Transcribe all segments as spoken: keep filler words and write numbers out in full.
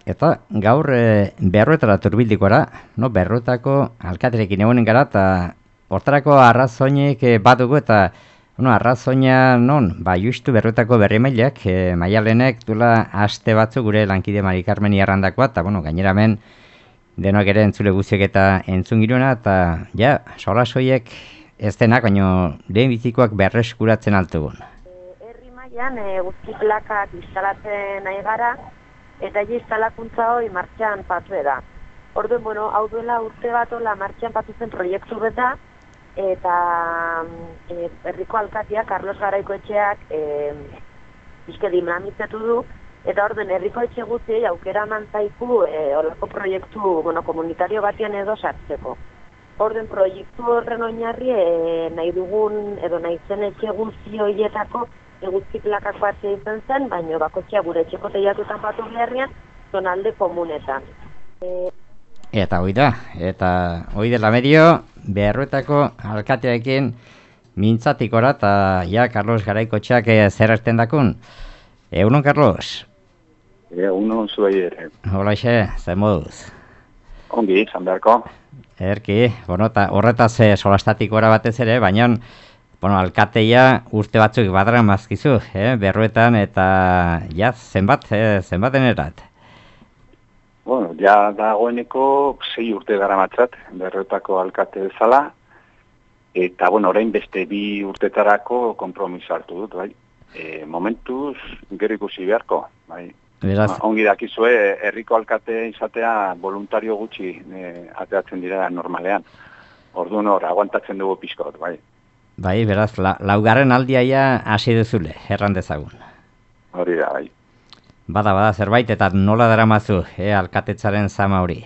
Eta gaur e, berroetara turbildikora, no, berroetako alkaterekin egonen gara, eta hortarako arrazoinik e, badugu, eta bueno, arrazoina non, ba, justu berroetako berri mailak, e, maialenek dula aste batzu gure lankide Mari Carmen Iarrandakoa, eta bueno, gainera hemen denok ere entzule guziek eta entzun giruna, eta ja, solasoiek ez denak, baino lehen bizikoak berreskuratzen altugun. Herri mailan e, guzti plakak instalatzen nahi gara, eta ja instalakuntza hori martxan patu da. Orduan, bueno, hau duela urte bat hola martxan patu zen proiektu beta, eta e, herriko alkatia, Carlos Garaikoetxeak, e, bizke dinamizatu du, eta orduan herriko etxe guztiei aukera eman zaiku e, olako proiektu, bueno, komunitario batean edo sartzeko. Orduan, proiektu horren oinarri e, nahi dugun, edo nahi zen etxe guzti horietako eguzki plakak batzea izan zen, baina bakotxea gure etxeko teiatutan patu beharrian, zonalde komunetan. E... Eta hoi da, eta hoi dela medio, Berroetako alkatearekin mintzatikora, eta ja, Carlos Garaikoetxeak e, zer erten dakun. Egunon, Carlos? Egunon zuei ere. Hola, xe, zer moduz? Ongi, izan beharko. Erki, bueno, eta horretaz e, solastatikora batez ere, baina bueno, alkateia urte batzuk badara mazkizu, eh? Berroetan, eta ja, zenbat, eh? zenbaten erat? Bueno, ja dagoeneko sei urte gara matzat, Berroetako alkate bezala, eta, bueno, orain beste bi urtetarako konpromiso hartu dut, bai. E, momentuz, gero ikusi beharko, bai. Beraz... Ongi dakizue, herriko alkate izatea voluntario gutxi e, ateatzen dira normalean. Orduan hor, aguantatzen dugu pixkot, bai. Bai, beraz, la, laugarren aldiaia hasi duzule, erran dezagun. Hori da, bai. Bada, bada, zerbait, eta nola daramazu, eh, alkatetzaren zama hori?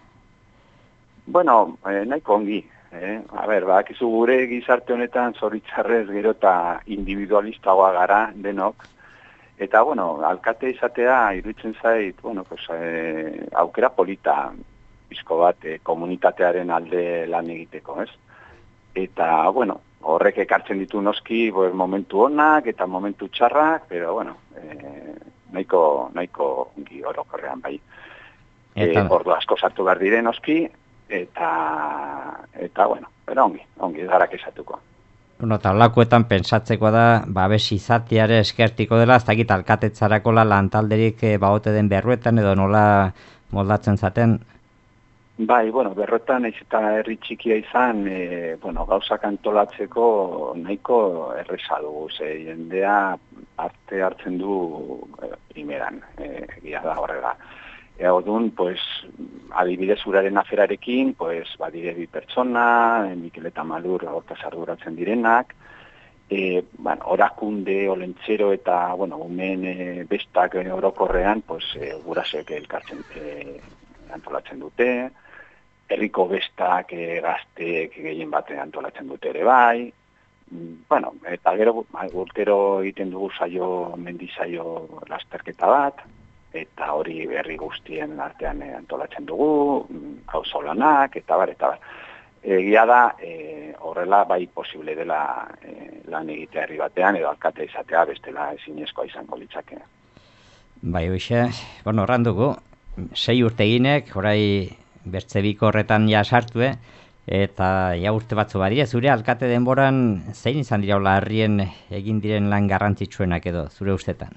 Bueno, eh, nahiko ongi. Eh? A ber, badakizu gure gizarte honetan zoritzarrez gero eta individualistagoa gara denok. Eta, bueno, alkate izatea iruditzen zait, bueno, pues, eh, aukera polita bizko bat eh, komunitatearen alde lan egiteko, ez? Eta, bueno, horrek ekartzen ditu noski pues, momentu onak eta momentu txarrak, pero, bueno, eh, nahiko, nahiko ongi orokorrean bai. Eta... E, ordu asko sartu behar dire noski, eta, eta bueno, pero ongi, ongi, garak esatuko. Bueno, eta lakuetan pentsatzeko da, babes izateare eskertiko dela, ez dakit alkatetzarako la lantalderik e, baote den Berroetan edo nola moldatzen zaten? Bai, bueno, Berroetan ez eta herri txikia izan, e, bueno, gauzak antolatzeko nahiko erreza dugu, ze jendea arte hartzen du e, primeran, e, gira da horrela. E, Odun, pues, adibidez uraren aferarekin, pues, badire bi pertsona, Mikel eta Malur hortaz arduratzen direnak, e, bueno, orakunde, olentzero eta, bueno, umen e, bestak e, orokorrean, pues, e, gurasek elkartzen e, antolatzen dute, herriko bestak e, gazteek gehien batean antolatzen dute ere bai, bueno, eta gero urtero egiten dugu saio, mendizaio lasterketa bat, eta hori berri guztien artean e, antolatzen dugu, auzolanak, eta bar, eta bar. Egia da, e, horrela bai posible dela e, lan egitea herri batean, edo alkate izatea bestela ezinezkoa izango litzake. Bai, hoxe, bueno, horran dugu, sei urte eginek, orai bertzebiko horretan ja sartue, eta ja urte batzu badira, zure alkate denboran zein izan dira hola harrien egin diren lan garrantzitsuenak edo, zure ustetan?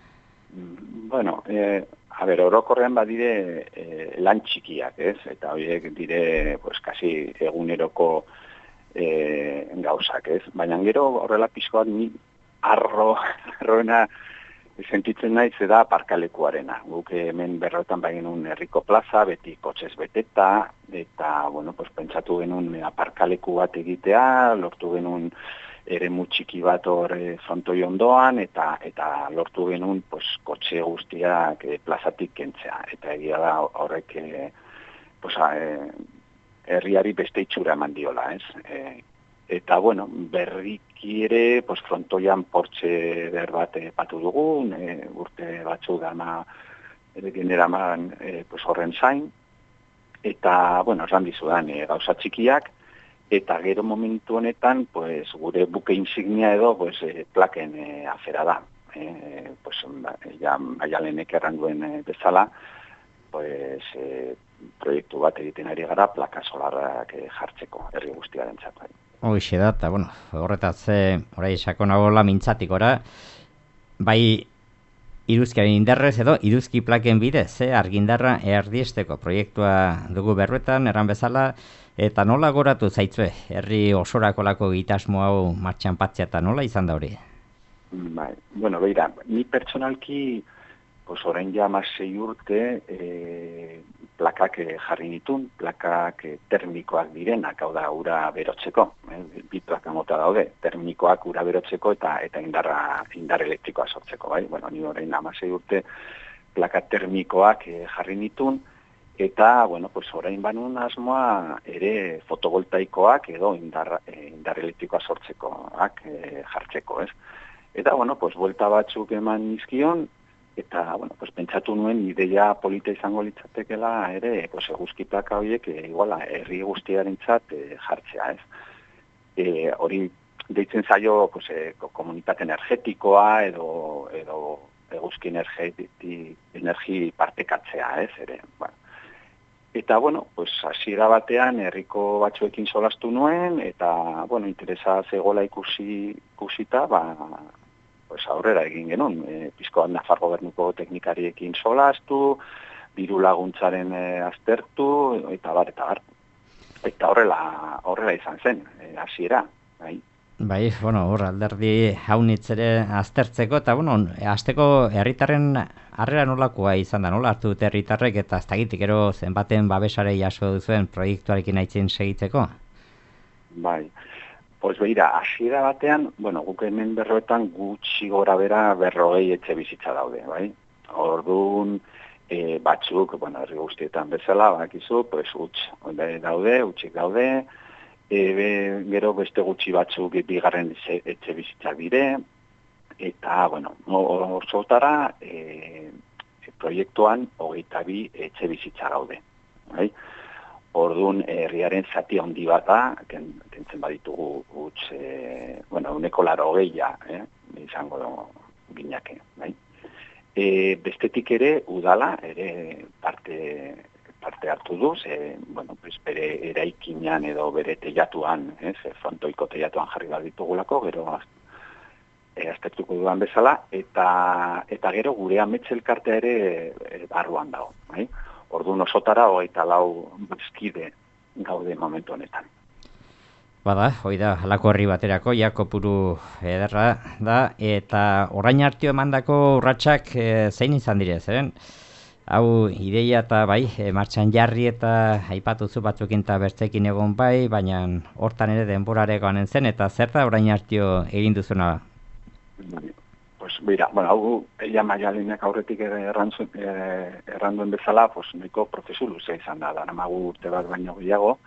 Bueno, eh, a ber, orokorrean badire eh, lan txikiak, ez? Eta horiek dire, pues, kasi eguneroko eh, gauzak, ez? Baina gero horrela pixkoak ni arro, arroena sentitzen naiz da parkalekuarena. Guk hemen Berroetan bai genuen herriko plaza, beti kotxez beteta, eta, bueno, pues, pentsatu genuen aparkaleku bat egitea, lortu genuen eremu txiki bat hor e, frontoi ondoan, eta eta lortu genuen pues, kotxe guztiak e, plazatik kentzea. Eta egia da horrek e, pues, e, herriari beste itxura eman diola, ez? E, eta, bueno, berriki ere pues, frontoian portxe ber bat e, patu dugun, e, urte batzu dama generaman e, pues, horren zain, eta, bueno, erran dizudan e, gauza txikiak, eta gero momentu honetan, pues, gure buke insignia edo pues, e, plaken e, afera da. E, pues, ja, Maialenek erran duen e, bezala, pues, e, proiektu bat egiten ari gara plaka solarrak e, jartzeko, herri guztiaren txatu. Hoxe da, eta, bueno, horretaz, orai sakonagola mintzatik ora, bai, iruzkiaren indarrez edo iruzki plaken bidez, eh, argindarra erdiesteko proiektua dugu berruetan, erran bezala, eta nola goratu zaitzue, herri osorakolako gitasmo hau martxan patzea, eta nola izan da hori? Bai, bueno, beira, ni pertsonalki, pues orain ja sei urte e, plakak jarri nitun, plakak termikoak direnak, hau da, ura berotzeko, eh, bi plaka mota daude, termikoak ura berotzeko eta eta indarra, indar elektrikoa sortzeko, bai? Bueno, ni orain sei urte plaka termikoak e, jarri nitun, eta, bueno, pues orain banun asmoa ere fotovoltaikoak edo indar, e, indar elektrikoa sortzekoak e, jartzeko, ez? Eta, bueno, pues buelta batzuk eman nizkion, eta, bueno, pues pentsatu nuen ideia polita izango litzatekela ere, pues eguzki plaka horiek e, iguala herri guztiarentzat e, jartzea, ez? E, hori deitzen zaio, pues, e, komunitate energetikoa edo edo eguzki energeti, energi partekatzea, ez? Ere, bueno. Eta, bueno, pues hasiera batean herriko batzuekin solastu nuen, eta, bueno, interesa zegoela ikusi ikusita, ba, pues aurrera egin genuen, e, pizkoan Nafar gobernuko teknikariekin solastu, diru laguntzaren e, aztertu, eta bar, eta bar. Eta horrela, horrela izan zen, e, hasiera, bai. Bai, bueno, hor alderdi haunitz ere aztertzeko, eta, bueno, azteko herritarren harrera nolakoa izan da, nola hartu dute herritarrek, eta ez dakitik ero zenbaten babesare jaso duzuen proiektuarekin aitzen segitzeko? Bai, pues beira, hasiera batean, bueno, guk hemen berroetan gutxi gora bera berrogei etxe bizitza daude, bai? Orduan, e, batzuk, bueno, herri guztietan bezala, bakizu, pues huts daude, hutsik daude, e, be, gero beste gutxi batzuk bigarren etxe bizitza dire, eta, bueno, orzotara e, proiektuan hogeita bi etxe bizitza gaude, bai? Orduan, herriaren zati handi bat da, kentzen baditugu huts, e, bueno, uneko laro geia, eh, izango ginake, bai? E, bestetik ere, udala, ere parte, parte hartu du, ze, bueno, pues bere eraikinan edo bere teiatuan, eh, ze frontoiko teiatuan jarri bat ditugulako, gero e, aztertuko dudan bezala, eta, eta gero gure ametzelkartea ere e, barruan dago, bai? Orduan osotara hogeita lau bizkide gaude momentu honetan. Bada, hoi da, halako herri baterako, ja kopuru ederra da, eta orain hartio emandako urratsak e, zein izan dire, zeren? Hau ideia eta bai, e, martxan jarri eta aipatuzu batzuekin eta bertzekin egon bai, baina hortan ere denborare ganen zen, eta zer da orain hartio egin duzuna? Pues mira, bueno, hau ella Maialenek aurretik erranduen erranduen bezala, pues nahiko prozesu luze izan da, daramagu urte bat baino gehiago,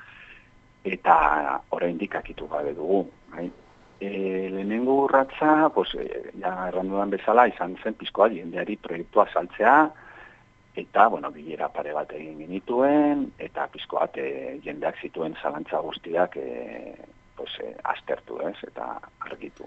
eta oraindik akitu gabe dugu, bai? E, lehenengo urratsa, pues ja erranduan bezala izan zen pizkoa jendeari proiektua saltzea, eta, bueno, bilera pare bat egin genituen, eta pizko bat e, jendeak zituen zalantza guztiak e, pues, e, aztertu, ez, eta argitu.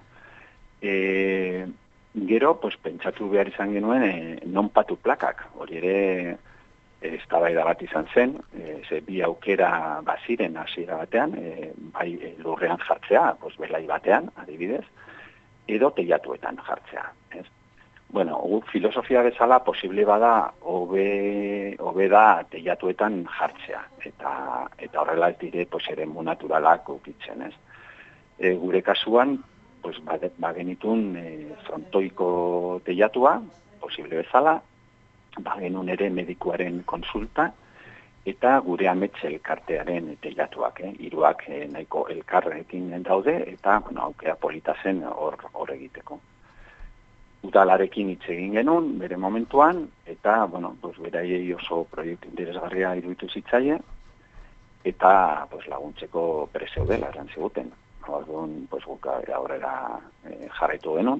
E, Gero, pues, pentsatu behar izan genuen e, non patu plakak, hori ere eztabaida bat izan zen, e, ze bi aukera baziren hasiera batean, e, bai e, lurrean jartzea, pues, belai batean, adibidez, edo teilatuetan jartzea. Ez? Bueno, guk filosofia bezala posible bada hobe hobe da teilatuetan jartzea, eta eta horrela ez dire pues, eremu naturalak ukitzen, ez? E, gure kasuan, pues, bagenitun e, frontoiko teilatua, posible bezala, bagenun ere medikuaren konsulta, eta gure ametxe elkartearen teilatuak, eh? Hiruak eh, nahiko elkarrekin daude, eta bueno, aukera polita zen hor, hor egiteko. Udalarekin hitz egin genuen, bere momentuan, eta, bueno, pues, beraiei oso proiektu interesgarria iruditu zitzaie, eta pues, laguntzeko prezeudela eran ziguten. Orduan, pues, guk aurrera e, jarraitu genuen.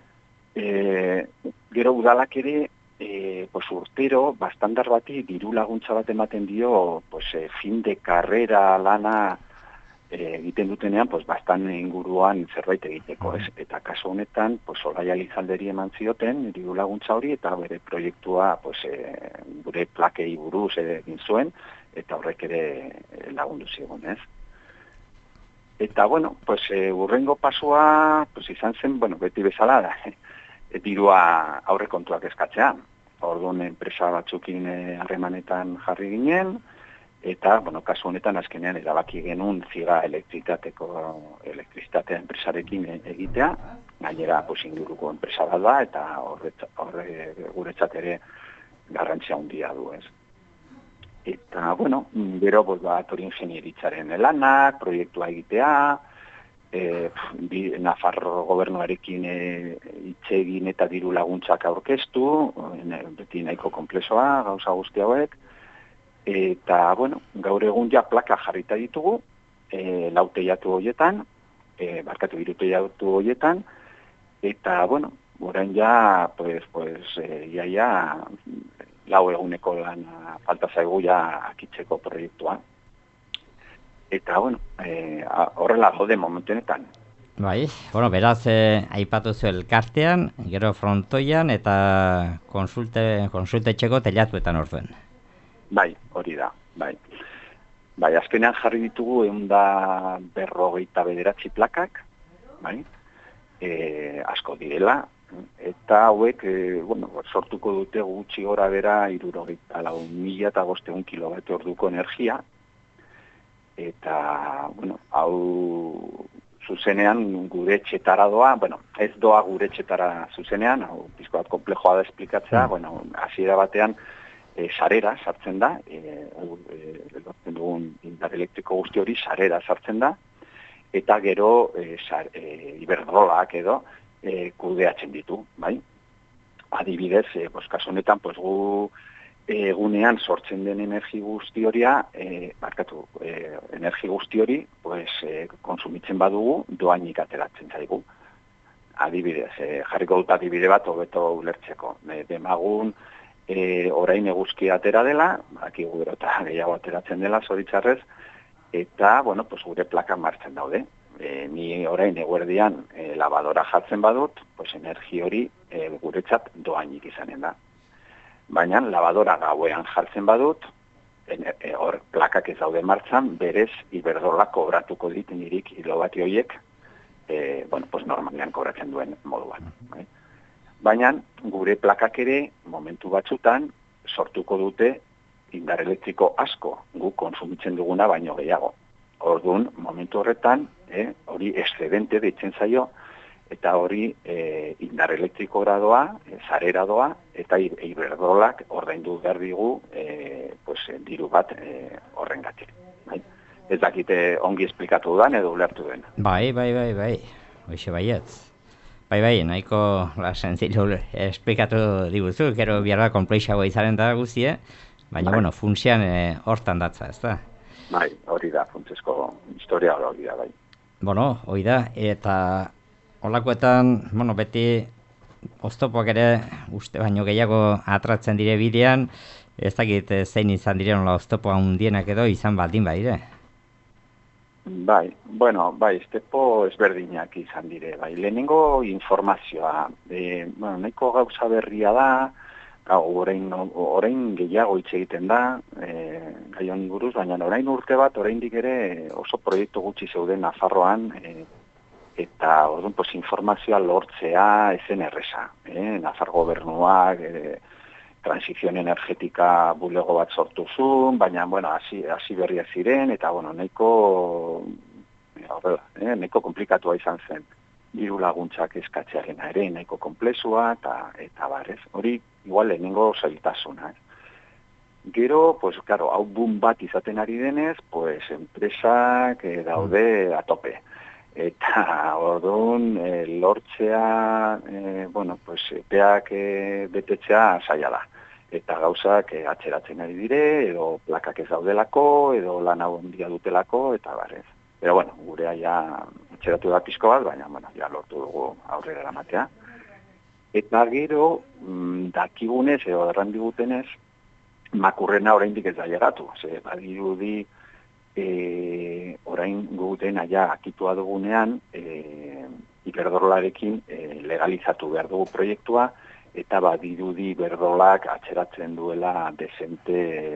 E, gero udalak ere, e, pues, urtero, bastandar bati diru laguntza bat ematen dio, pues, e, fin de carrera lana egiten dutenean, pues, bastan inguruan zerbait egiteko, ez? Eta kasu honetan, pues, Olaia Lizalderi eman zioten, diru laguntza hori, eta bere proiektua, pues, e, gure plakei buruz egin zuen, eta horrek ere lagundu zigun, ez? Eta, bueno, pues, e, urrengo pasua, pues, izan zen, bueno, beti bezala, da, e, dirua aurrekontuak eskatzea. Orduan, enpresa batzukin harremanetan jarri ginen, eta, bueno, kasu honetan azkenean erabaki genuen ziga elektrizitateko, elektrizitatea enpresarekin egitea, gainera, pues, inguruko enpresa bat da, eta horre guretzat ere garrantzia handia du, ez. Eta, bueno, gero, pues, bat hori ingenieritzaren lanak, proiektua egitea, e, bi, Nafarro gobernuarekin hitz egin eta diru laguntzak aurkeztu, beti nahiko konplexoa, gauza guzti hauek, eta, bueno, gaur egun ja plaka jarrita ditugu, e, lau teiatu horietan, e, barkatu hiru teiatu horietan, eta, bueno, orain ja, pues, pues, e, ia, ia, lau eguneko lan falta zaigu ja akitzeko proiektua. Eta, bueno, e, horrela gaude momentuetan. Bai, bueno, beraz, eh, aipatu zu elkartean, gero frontoian, eta konsulte, konsultetxeko telatuetan orduen. Bai, hori da, bai. Bai, azkenean jarri ditugu ehun da berrogeita bederatzi plakak, bai, e, asko direla, eta hauek, e, bueno, sortuko dute gutxi gora bera hirurogeita lau mila eta bostehun kilowatt orduko energia, eta, bueno, hau zuzenean gure etxetara doa, bueno, ez doa gure etxetara zuzenean, hau pizko bat komplejoa da esplikatzea, mm. bueno, hasiera batean, E, sarera sartzen da, e, e, dugun indar elektriko guzti hori sarera sartzen da, eta gero e, sar, e, iberdrolak edo e, kudeatzen ditu, bai? Adibidez, e, pues, kasu honetan, pues, gu egunean sortzen den energi guzti horia, e, barkatu, e, energi guzti hori, pues, e, konsumitzen badugu, doainik ateratzen zaigu. Adibidez, e, jarriko dut adibide bat, hobeto ulertzeko. E, demagun, E, orain eguzkia atera dela, badakigu gero eta gehiago ateratzen dela, zoritzarrez, eta, bueno, pues, gure plaka martzen daude. E, ni orain eguerdian e, lavadora jartzen badut, pues, energi hori e, guretzat doainik izanen da. Baina lavadora gauean jartzen badut, e, hor plakak ez daude martzan, berez Iberdrola kobratuko dit niri kilobati horiek, e, bueno, pues, normalean kobratzen duen moduan. Bai? Baina gure plakak ere momentu batzutan sortuko dute indar elektriko asko guk konsumitzen duguna baino gehiago. Orduan, momentu horretan, eh, hori excedente deitzen zaio, eta hori eh, indar elektriko gradoa, eh, zarera doa, eta Iberdrolak ordaindu behar digu eh, pues, diru bat eh, horrengatik. Bai? Ez dakite ongi esplikatu dudan edo ulertu den. Bai, bai, bai, bai, hoxe baietz. Bai, bai, nahiko sentzilu esplikatu diguzu, gero biarra konplexagoa izaren da guztie, baina, bai. Bueno, funtsian e, hortan datza, ez da? Bai, hori da, funtsesko historia hori da, bai. Bueno, hori da, eta holakoetan, bueno, beti oztopoak ere uste baino gehiago atratzen dire bidean, ez dakit zein izan diren hola oztopoa hundienak edo izan baldin badire. Bai, bueno, bai, estepo ezberdinak izan dire, bai, lehenengo informazioa, e, bueno, nahiko gauza berria da, gau, orain, orain gehiago hitz egiten da, e, gai honi buruz, baina orain urte bat, oraindik ere oso proiektu gutxi zeuden Nafarroan, e, eta orduan, pues, informazioa lortzea ezen erresa, e, Nafar gobernuak, e, transizion energetika bulego bat sortu zuen, baina, bueno, hasi, hasi berriak ziren, eta, bueno, nahiko, horrela, eh, nahiko komplikatua izan zen. Diru laguntzak eskatzearen ere, nahiko komplexua, eta, eta barrez. Hori, igual, lehenengo zailtasuna. Eh. Gero, pues, claro, hau boom bat izaten ari denez, pues, enpresak eh, daude a tope. Eta, orduan, eh, lortzea, eh, bueno, pues, epeak eh, betetzea zaila da. Eta gauzak eh, atzeratzen ari dire, edo plakak ez daudelako, edo lan hau handia dutelako, eta barrez. Pero, bueno, gurea ja atzeratu da pizko bat, baina, bueno, ja lortu dugu aurrera eramatea. Eta gero, mm, dakigunez, edo erran digutenez, makurrena oraindik ez da llegatu. Ze, badirudi, e, orain gu dena ja akitua dugunean, e, Iberdrolarekin e, legalizatu behar dugu proiektua, eta badirudi Iberdrolak atzeratzen duela desente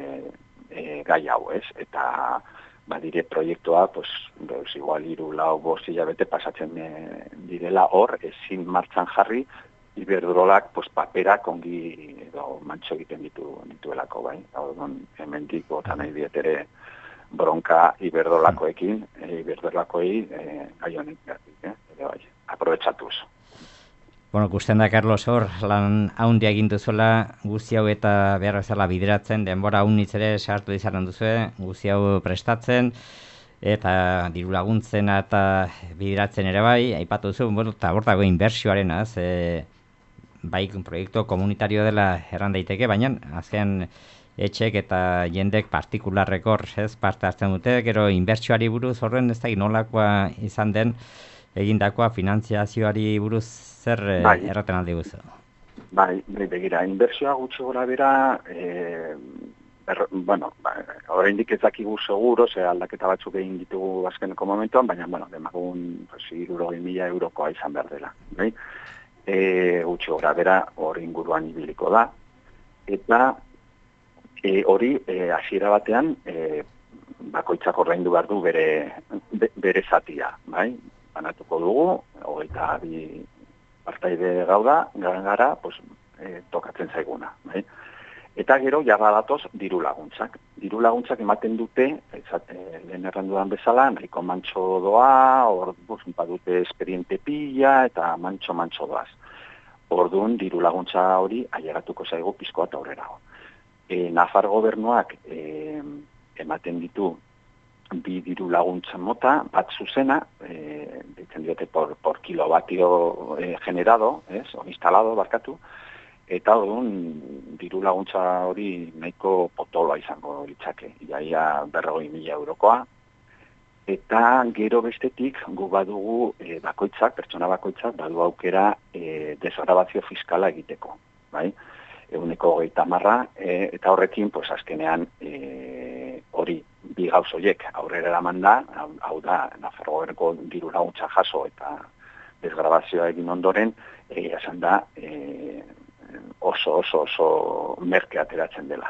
e, gai hau, ez? Eta badire proiektua, pues, pues igual hiru lau bost hilabete pasatzen e, direla hor, ezin martxan jarri, Iberdrolak pues, paperak ongi edo mantxo egiten ditu dituelako, bai? Orduan, hemendik bota nahi diet ere bronka Iberdrolakoekin, e, Iberdrolakoei e, gai honek eh? Ere bai, aprobetxatuz. Bueno, gusten da, Carlos, hor, lan haundia egin duzuela, guzti hau eta behar bezala bideratzen, denbora haunitz ere sartu izanen duzue, guzti hau prestatzen, eta diru laguntzena eta bideratzen ere bai, aipatu duzu, bueno, eta hor dago inbertsioarena, e, bai proiektu komunitario dela erran daiteke, baina azken etxek eta jendek partikularrekor, ez, parte hartzen dute, gero inbertsioari buruz horren ez da nolakoa izan den, egindakoa finantziazioari buruz zer bai. Erraten aldi guzu? Bai, bai, begira, inbertsioa gutxi gora bera, e, ber, bueno, ba, oraindik ez dakigu seguro, ze aldaketa batzuk egin ditugu azkeneko momentuan, baina, bueno, demagun, pues, hirurogei mila eurokoa izan behar dela, bai? E, gutxi gora bera hori inguruan ibiliko da, eta e, hori e, hasiera batean e, bakoitzak ordaindu behar du bere, be, bere zatia, bai? Banatuko dugu, hogeita bi partaide gauda, gara, pues, e, tokatzen zaiguna. Bai? Eta gero, jaga datoz, diru laguntzak. Diru laguntzak ematen dute, ezat, e, lehen errandudan bezala, nahiko mantxo doa, hor badute esperiente pila, eta mantxo-mantxo doaz. Orduan, diru laguntza hori, ailegatuko zaigu pizkoa eta aurrera. E, Nafar gobernuak e, ematen ditu bi diru laguntza mota, bat zuzena, e, ditzen diote por, por kilovatio e, generado, ez, o instalado, barkatu, eta orduan diru laguntza hori nahiko potoloa izango litzake, iaia berrogei mila eurokoa, eta gero bestetik gu badugu e, bakoitzak, pertsona bakoitzak, badu aukera e, desgrabazio fiskala egiteko, bai? Eguneko hogeita marra, e, eta horrekin, pues, azkenean, e, hori, bi gauz horiek aurrera eraman da, hau da, Nafarroako diru laguntza jaso eta desgrabazioa egin ondoren, egia esan da, e, oso, oso, oso merke ateratzen dela.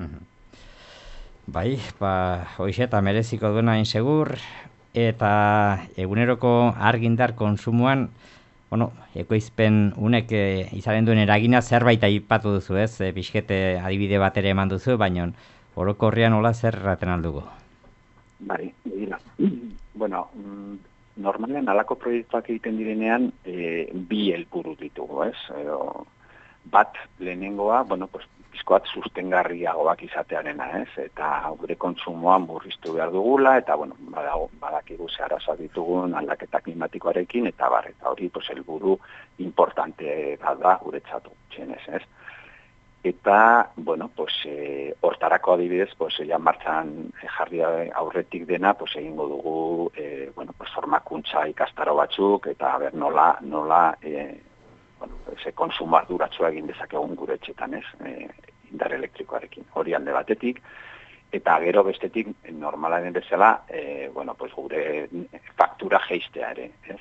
Bai, ba, hoxe eta mereziko duena insegur, eta eguneroko argindar konsumoan, bueno, ekoizpen unek e, izaren duen eragina zerbait aipatu duzu, ez? E, pixkete adibide bat ere eman duzu, baina orokorrean hola zer raten aldugu? Bai, dira. Bueno, normalean alako proiektuak egiten direnean e, bi helburu ditugu, ez? Edo, bat lehenengoa, bueno, pues, pizkoat sustengarriagoak izatearena, ez? Eta gure kontsumoan murriztu behar dugula, eta, bueno, badago, badakigu zeharazoak ditugun aldaketa klimatikoarekin, eta bar, eta hori, pues, helburu importante da da guretzatu, txenez, ez? Eta, bueno, pues, e, hortarako adibidez, pues, ja martxan jarri aurretik dena, pues, egingo dugu, e, bueno, pues, formakuntza ikastaro batzuk, eta ber, nola, nola, e, bueno, ze konsumo arduratsua egin dezakegun gure etxetan, ez, e, indar elektrikoarekin. Hori alde batetik, eta gero bestetik, normalaren bezala, e, bueno, pues, gure faktura jeistea ere, ez.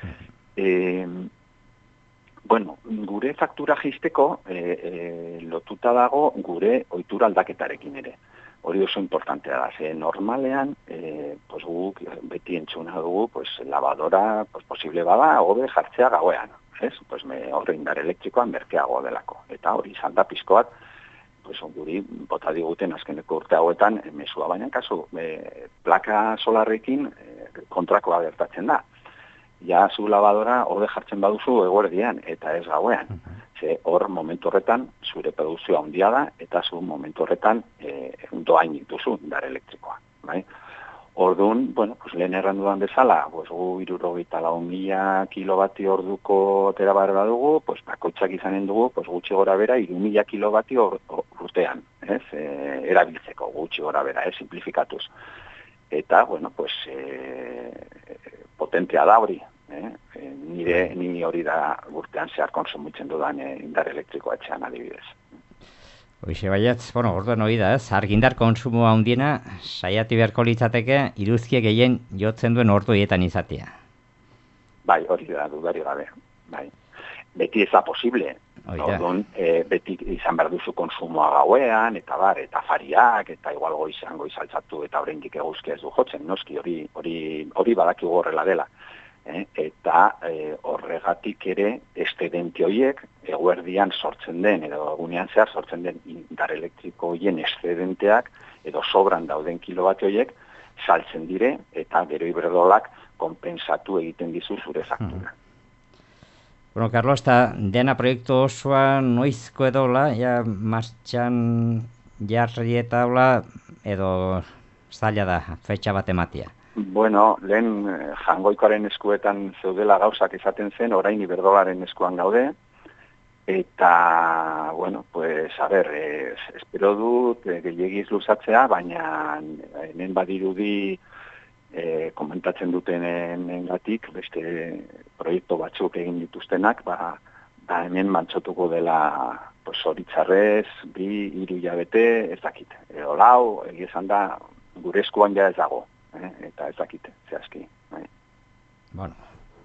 E, Bueno, gure faktura jeisteko e, e, lotuta dago gure ohitura aldaketarekin ere. Hori oso importantea da, ze normalean e, pues, guk beti entzuna dugu pues, lavadora pues, posible bada hobe jartzea gauean. Ez? Pues, me, horre indar elektrikoan merkeago delako. Eta hori izan da pizkoat, pues, guri bota diguten azkeneko urte hauetan e, mesua, baina kasu e, plaka solarrekin e, kontrakoa gertatzen da. Ja, zu lavadora horde jartzen baduzu eguerdian, eta ez gauean. Ze hor momentu horretan zure produzioa handia da, eta zu momentu horretan e, doain dituzu indar elektrikoa. Bai? Orduan, bueno, pues, lehen erranduan bezala, pues, gu hirurogeita lau mila kilobati orduko tera barra dugu, pues, bakoitzak izanen dugu, pues, gutxi gora bera, hiru mila kilobati urtean, ez? E, erabiltzeko gutxi gora bera, ez? Simplifikatuz. Eta, bueno, pues, e, potentea da hori. Eh? E, nire, ni hori da urtean zehar konsumitzen dudan e, indar elektrikoa etxean adibidez. Hoxe baietz, bueno, orduan hori da, ez? Argindar konsumoa handiena saiatu beharko litzateke iruzkie gehien jotzen duen orduetan izatea. Bai, hori da, dudari gabe. Bai. Beti ez da posible. Orduan, e, beti izan behar duzu konsumoa gauean, eta bar, eta fariak, eta igual goizan goizaltzatu, eta oraindik eguzkia ez du jotzen, noski, hori hori hori badakigu horrela dela. Eh? Eta e, horregatik ere, estedente horiek, eguerdian sortzen den, edo egunean zehar sortzen den indar elektriko horien estedenteak, edo sobran dauden kilovatio horiek, saltzen dire, eta gero iberdrolak konpensatu egiten dizu zure faktura. Hmm. Bueno, Carlos, eta dena proiektu osoa noizko edola, ja martxan jarri eta hola, edo zaila da, fetxa bat ematia. Bueno, lehen jangoikoaren eskuetan zeudela gauzak izaten zen, orain iberdolaren eskuan gaude, eta, bueno, pues, a ber, es, espero dut eh, gehiagiz luzatzea, baina hemen badirudi E, komentatzen dutenen gatik, beste proiektu batzuk egin dituztenak, ba, ba hemen mantsotuko dela pues, horitzarrez, bi, hiru hilabete, ez dakit. E, olau, egizan da, gure eskuan ja ez dago, eh? Eta ez dakit, zehazki. Bai. Bueno,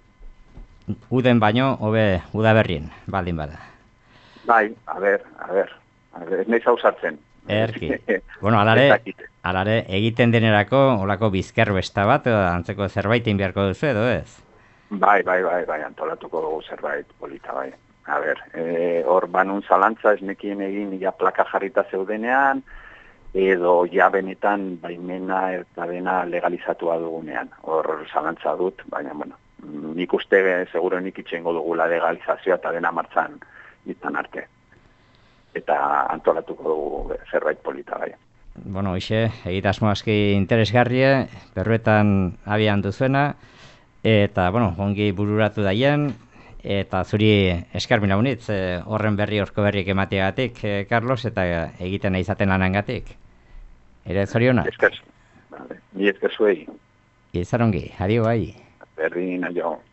uden baino, hobe udaberrien, baldin bada. Bai, a ber, a ber, a ber, ez nahi zauzartzen. Erki. Bueno, alare, alare egiten denerako olako bizker besta bat, antzeko zerbait beharko duzu edo ez? Bai, bai, bai, bai, antolatuko dugu zerbait polita, bai. A ber, hor e, banun zalantza ez nekien egin ja plaka jarrita zeudenean, edo ja benetan baimena eta dena legalizatua dugunean. Hor zalantza dut, baina, bueno, nik uste seguro nik itxengo dugula legalizazioa eta dena martzan izan arte. Eta antolatuko dugu zerbait polita bai. Bueno, hoxe, egitasmo aski interesgarrie, berruetan abian duzuena, eta, bueno, ongi bururatu daien, eta zuri eskarmina unitz, eh, horren berri horko berriek emateagatik, eh, Carlos, eta egiten izaten lanangatik. Ere zorionak? Esker, vale. Ni esker zuei. Izarongi, adio bai. Berdin, adio.